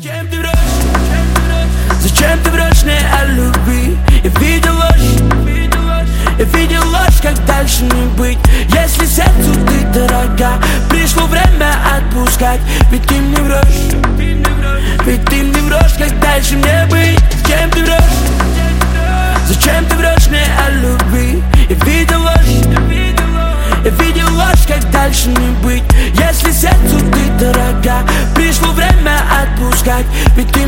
Зачем ты врешь? Зачем ты врешь мне о любви? Я видел ложь, я видел ложь, как дальше не быть. Если сердцу ты дорога, пришло время отпускать. Ведь ты мне врешь, ведь ты мне врешь, как дальше мне быть. Зачем ты врешь? Зачем ты врешь мне о любви? Я видел ложь, я видел ложь, как дальше не быть. Если сердцу ты дорога, пришло время отпускать. Ведь ты